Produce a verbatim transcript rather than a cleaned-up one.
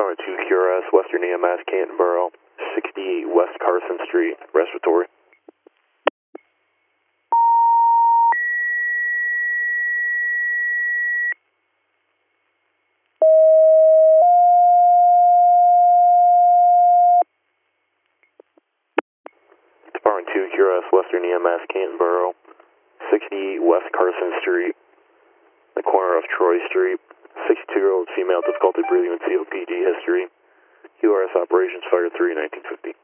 Department two Q R S, Western E M S, Canton Borough, sixty-eight West Carson Street, respiratory. Department two Q R S, Western E M S, Canton Borough, sixty-eight West Carson Street, the corner of Troy Street, sixty-two-year-old female, difficulty breathing with C O P D history, Q R S operations, fire three, nineteen fifty.